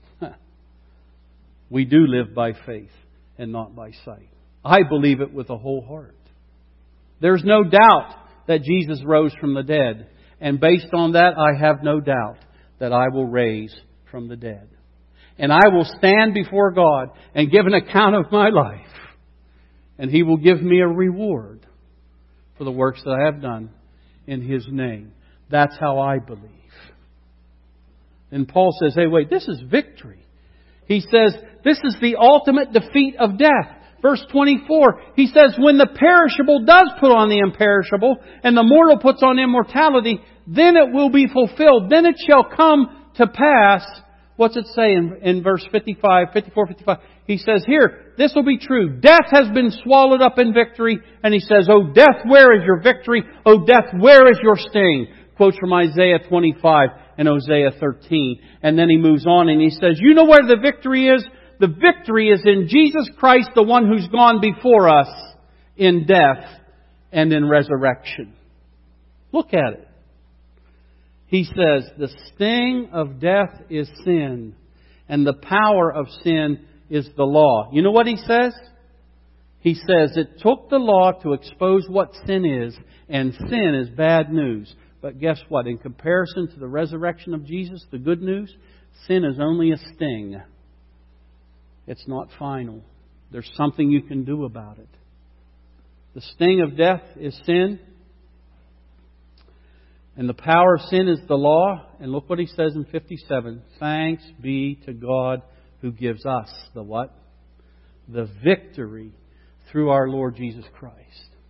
[SPEAKER 1] We do live by faith and not by sight. I believe it with a whole heart. There's no doubt that Jesus rose from the dead. And based on that, I have no doubt that I will raise from the dead. And I will stand before God and give an account of my life. And He will give me a reward for the works that I have done in His name. That's how I believe. And Paul says, hey, wait, this is victory. He says, this is the ultimate defeat of death. Verse twenty-four, he says, when the perishable does put on the imperishable, and the mortal puts on immortality, then it will be fulfilled. Then it shall come to pass. What's it say in, in verse fifty-five, fifty-four, fifty-five? He says here, this will be true. Death has been swallowed up in victory. And he says, O death, where is your victory? O death, where is your sting? Quotes from Isaiah twenty-five and Hosea thirteen. And then he moves on and he says, you know where the victory is? The victory is in Jesus Christ, the one who's gone before us in death and in resurrection. Look at it. He says, the sting of death is sin, and the power of sin is the law. You know what he says? He says it took the law to expose what sin is, and sin is bad news. But guess what? In comparison to the resurrection of Jesus, the good news, sin is only a sting. It's not final. There's something you can do about it. The sting of death is sin. And the power of sin is the law. And look what he says in fifty-seven. Thanks be to God who gives us the what? The victory through our Lord Jesus Christ.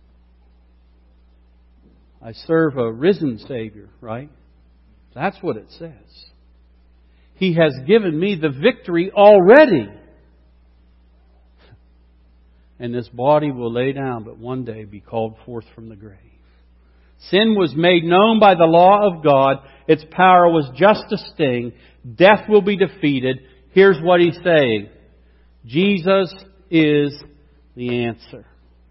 [SPEAKER 1] I serve a risen Savior, right? That's what it says. He has given me the victory already. And this body will lay down, but one day be called forth from the grave. Sin was made known by the law of God. Its power was just a sting. Death will be defeated. Here's what he's saying. Jesus is the answer.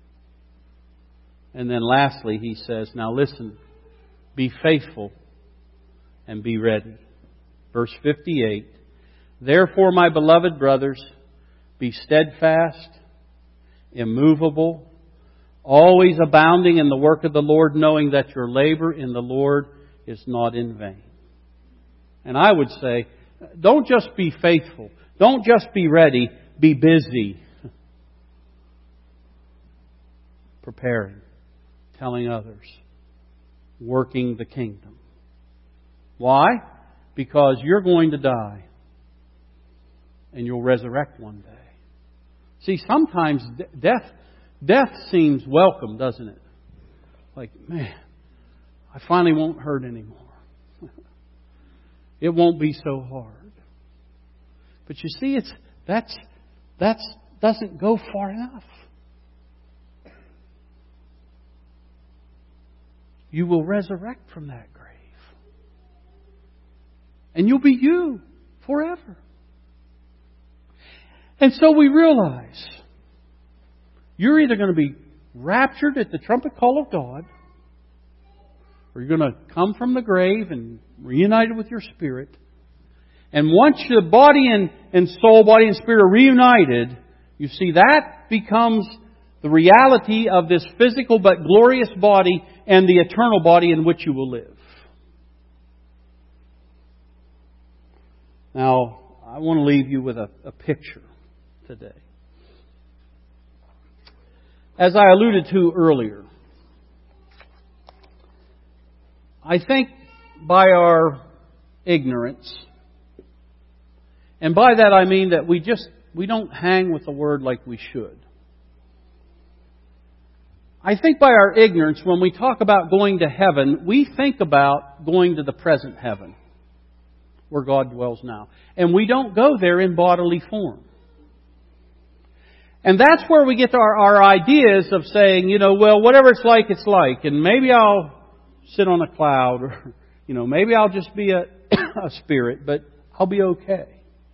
[SPEAKER 1] And then lastly, he says, now listen, be faithful and be ready. Verse fifty-eight, therefore, my beloved brothers, be steadfast, immovable, always abounding in the work of the Lord, knowing that your labor in the Lord is not in vain. And I would say, don't just be faithful. Don't just be ready. Be busy. Preparing. Telling others. Working the kingdom. Why? Because you're going to die. And you'll resurrect one day. See, sometimes death, death seems welcome, doesn't it? Like, man, I finally won't hurt anymore. It won't be so hard. But you see, it's that's that's doesn't go far enough. You will resurrect from that grave. And you'll be you forever. And so we realize you're either going to be raptured at the trumpet call of God, or you're going to come from the grave and reunited with your spirit. And once the body and, and soul, body and spirit are reunited, you see that becomes the reality of this physical but glorious body and the eternal body in which you will live. Now, I want to leave you with a, a picture today. As I alluded to earlier, I think by our ignorance, and by that I mean that we just, we don't hang with the Word like we should. I think by our ignorance, when we talk about going to heaven, we think about going to the present heaven, where God dwells now. And we don't go there in bodily form. And that's where we get our, our ideas of saying, you know, well, whatever it's like, it's like. And maybe I'll sit on a cloud, or, you know, maybe I'll just be a, a spirit, but I'll be okay.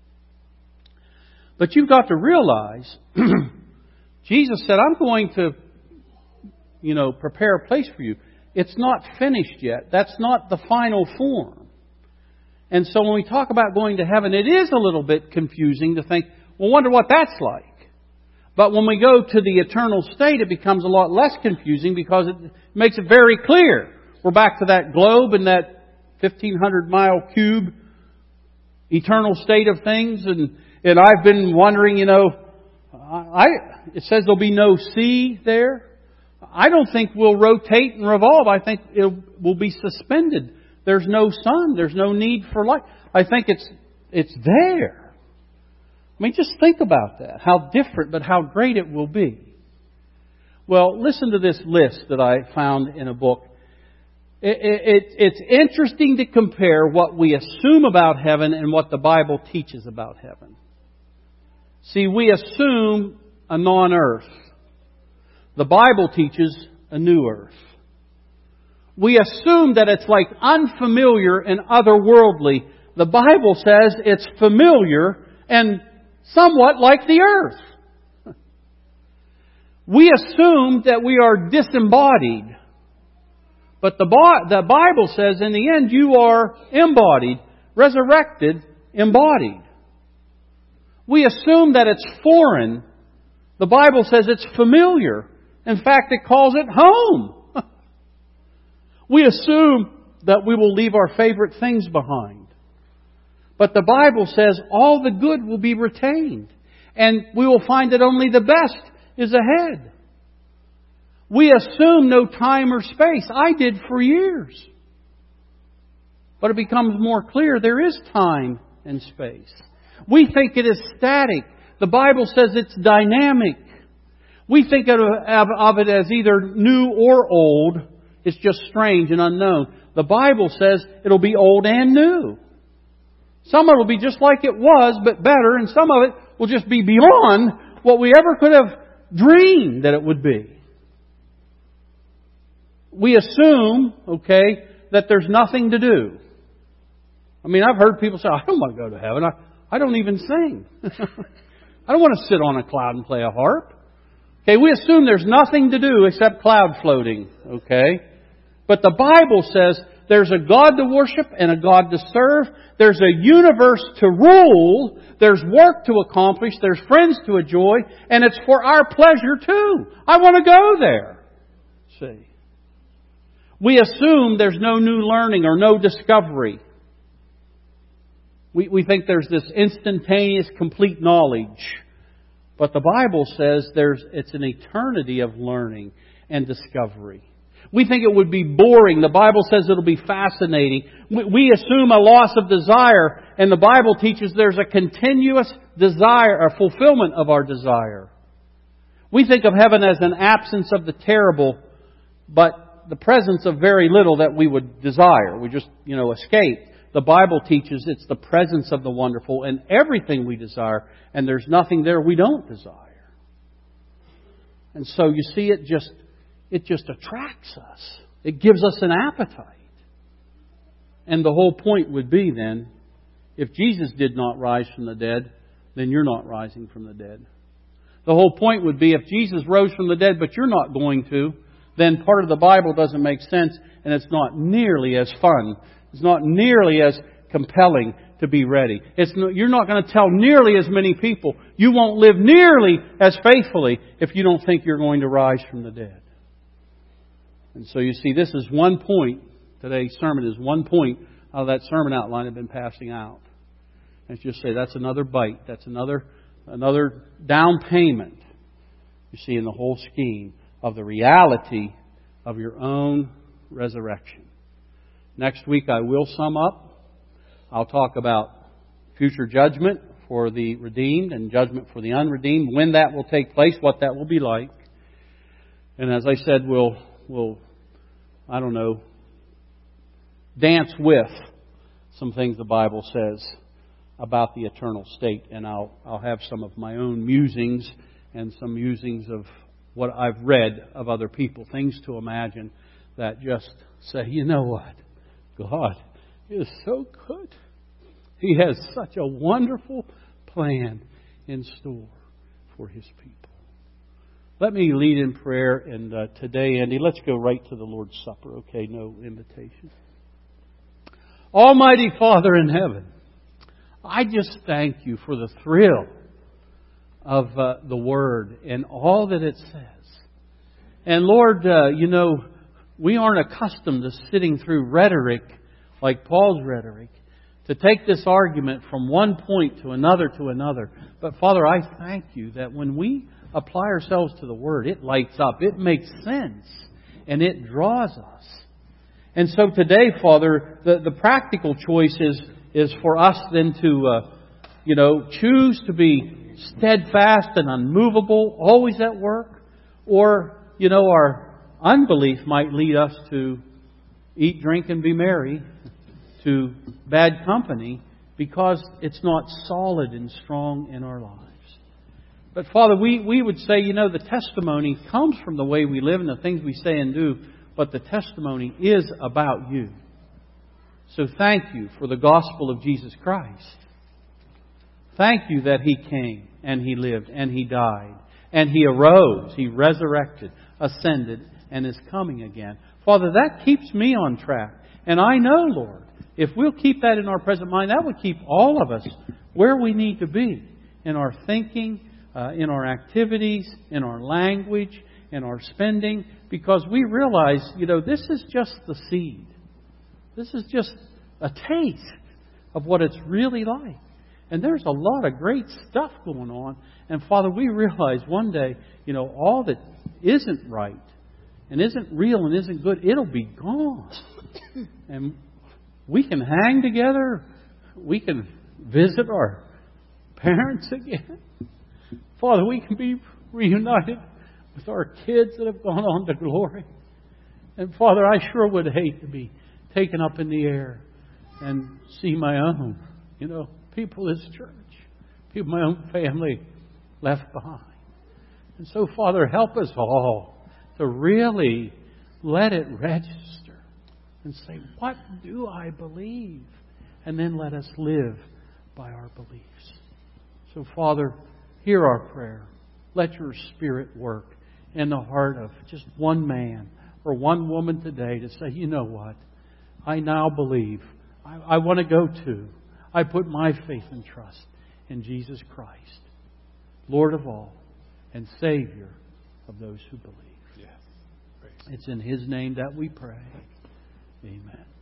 [SPEAKER 1] But you've got to realize, Jesus said, I'm going to, you know, prepare a place for you. It's not finished yet. That's not the final form. And so when we talk about going to heaven, it is a little bit confusing to think, well, wonder what that's like. But when we go to the eternal state, it becomes a lot less confusing because it makes it very clear. We're back to that globe and that fifteen hundred mile cube eternal state of things. And, and I've been wondering, you know, I, it says there'll be no sea there. I don't think we'll rotate and revolve. I think it will be suspended. There's no sun. There's no need for light. I think it's it's there. I mean, just think about that. How different, but how great it will be. Well, listen to this list that I found in a book. It, it, it's interesting to compare what we assume about heaven and what the Bible teaches about heaven. See, we assume a non-earth. The Bible teaches a new earth. We assume that it's like unfamiliar and otherworldly. The Bible says it's familiar and somewhat like the earth. We assume that we are disembodied. But the, the Bible says in the end you are embodied, resurrected, embodied. We assume that it's foreign. The Bible says it's familiar. In fact, it calls it home. We assume that we will leave our favorite things behind. But the Bible says all the good will be retained. And we will find that only the best is ahead. We assume no time or space. I did for years. But it becomes more clear there is time and space. We think it is static. The Bible says it's dynamic. We think of, of it as either new or old. It's just strange and unknown. The Bible says it'll be old and new. Some of it will be just like it was, but better. And some of it will just be beyond what we ever could have dreamed that it would be. We assume, okay, that there's nothing to do. I mean, I've heard people say, I don't want to go to heaven. I, I don't even sing. I don't want to sit on a cloud and play a harp. Okay, we assume there's nothing to do except cloud floating. Okay? But the Bible says there's a God to worship and a God to serve. There's a universe to rule. There's work to accomplish. There's friends to enjoy. And it's for our pleasure too. I want to go there. See? We assume there's no new learning or no discovery. We, we think there's this instantaneous, complete knowledge. But the Bible says there's it's an eternity of learning and discovery. We think it would be boring. The Bible says it'll be fascinating. We, we assume a loss of desire, and the Bible teaches there's a continuous desire, a fulfillment of our desire. We think of heaven as an absence of the terrible, but the presence of very little that we would desire. We just, you know, escape. The Bible teaches it's the presence of the wonderful and everything we desire, and there's nothing there we don't desire. And so you see, it just it just attracts us. It gives us an appetite. And the whole point would be then, if Jesus did not rise from the dead, then you're not rising from the dead. The whole point would be if Jesus rose from the dead, but you're not going to, then part of the Bible doesn't make sense, and it's not nearly as fun. It's not nearly as compelling to be ready. It's no, you're not going to tell nearly as many people. You won't live nearly as faithfully if you don't think you're going to rise from the dead. And so you see, this is one point. Today's sermon is one point out of that sermon outline I've been passing out. And just say that's another bite. That's another another down payment, you see, in the whole scheme of the reality of your own resurrection. Next week I will sum up. I'll talk about future judgment for the redeemed and judgment for the unredeemed, when that will take place, what that will be like. And as I said, we'll, we'll I don't know, dance with some things the Bible says about the eternal state. And I'll, I'll have some of my own musings and some musings of what I've read of other people, things to imagine that just say, you know what? God is so good. He has such a wonderful plan in store for His people. Let me lead in prayer, and uh, today, Andy, let's go right to the Lord's Supper, okay? No invitation. Almighty Father in heaven, I just thank You for the thrill of uh, the Word and all that it says. And Lord, uh, you know, we aren't accustomed to sitting through rhetoric like Paul's rhetoric, to take this argument from one point to another to another. But Father, I thank You that when we apply ourselves to the Word, it lights up, it makes sense, and it draws us. And so today, Father, the, the practical choice is, is for us then to, uh, you know, choose to be steadfast and unmovable, always at work, or, you know, our unbelief might lead us to eat, drink, and be merry, to bad company, because it's not solid and strong in our lives. But Father, we, we would say, you know, the testimony comes from the way we live and the things we say and do, but the testimony is about You. So thank You for the gospel of Jesus Christ. Thank You that He came and He lived and He died and He arose, He resurrected, ascended, and is coming again. Father, that keeps me on track. And I know, Lord, if we'll keep that in our present mind, that would keep all of us where we need to be in our thinking, uh, in our activities, in our language, in our spending, because we realize, you know, this is just the seed. This is just a taste of what it's really like. And there's a lot of great stuff going on. And Father, we realize one day, you know, all that isn't right and isn't real and isn't good, it'll be gone. And we can hang together. We can visit our parents again. Father, we can be reunited with our kids that have gone on to glory. And Father, I sure would hate to be taken up in the air and see my own, you know, people in this church, people, my own family left behind. And so, Father, help us all to really let it register and say, what do I believe? And then let us live by our beliefs. So, Father, hear our prayer. Let Your Spirit work in the heart of just one man or one woman today to say, you know what? I now believe. I, I want to go to. I put my faith and trust in Jesus Christ, Lord of all and Savior of those who believe.
[SPEAKER 2] Yes. Great.
[SPEAKER 1] It's in His name that we pray. Amen.